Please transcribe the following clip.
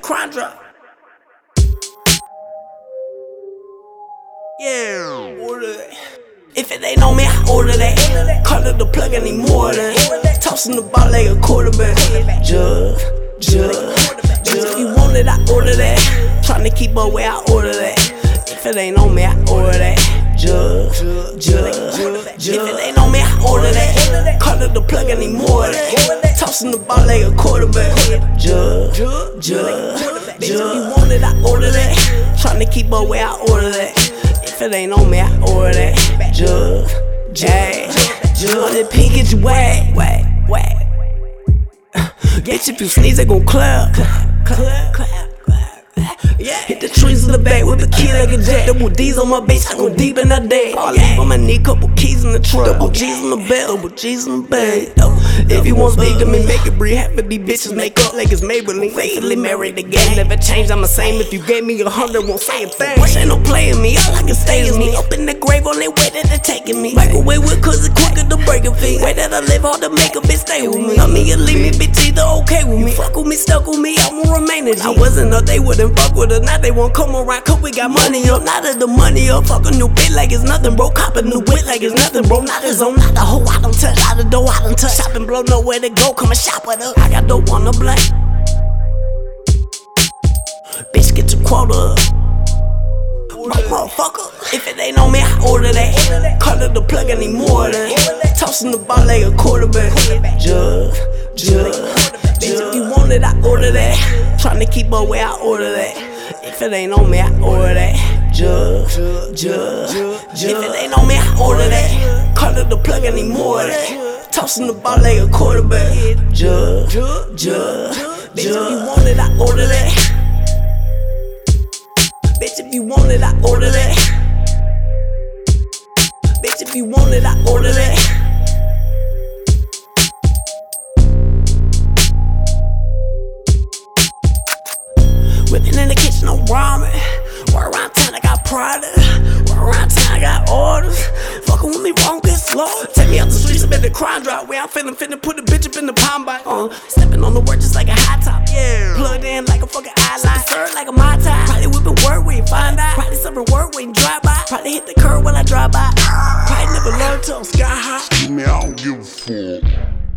crime drop. Yeah, order that. If it ain't on me, I order that. Call it the plug, I need more of that. Tossing the ball like a quarterback. Jug. If you want it, I order that. Tryna keep up where I order that. If it ain't on me, I order that. Jug. If it ain't on me, I order that. Call it the plug, I need more of that. Tossing the ball like a quarterback. Jug. If you want it, I order that. Tryna keep up where I order that. If it ain't on me, I order that. Jug. On that pink, get you whack. Bitch, if you sneeze, they gon' clap. Hit the trees in the back with the key like a jack. Double D's on my base, I go deep in that day. All leave on my knee, couple keys in the truck. Double G's in the bed, double G's in the bed. If you want speak to me, make it breathe. Half of these bitches make up like it's Maybelline. Faithfully married again, never change, I'm the same. If you gave me 100, won't say a thing. Push ain't no playing me, all I can stay is me. Up in the grave, only way that they're taking me. Microwave with cause it's quicker to break a feet. Way that I live hard to make a bitch stay with me. Love me or leave me, bitch, either okay with me. Fuck with me, stuck with me, I won't remain a G. I wasn't up, they wouldn't fuck with us. Now they won't come around cause we got money up. Now that the money up, fuck a new bitch like it's nothing, bro. Cop a new whip like it's nothing, bro. Not his own, not the hoe, I don't touch. Out the door, I don't touch. Shop and blow, nowhere to go, come and shop with us. I got dope on the blank. Bitch, get your quota up. Motherfucker, if it ain't on me, I order that. Call it the plug, I need more of that. Tossing the ball like a quarterback. Jug. Bitch, if you want it, I order that. Tryna keep up where I order that. If it ain't on me, I order that. Jug. If it ain't on me, I order that. Call it the plug, I need more of that. Tossing the ball like a quarterback. Jug. Bitch, if you want it, I order that. Bitch, if you want it, I order that. Bitch, if you want it, I order that. Whipping in the kitchen, no ramen. Walk around town, I got Prada. Walk around town, I got orders. Fucking with me wrong, get slow. Take me out the streets, I bet the crime drop. Where I'm finna put a bitch up in the palm bite. Stepping on the word just like a high top. Yeah. Plugged in like a fucking eyeline. Served like a Mai Tai. Probably whipping word when you find out. Probably serving word when you drive by. Probably hit the curb when I drive by. Probably never learned till I'm sky high. Me, I don't give a fuck.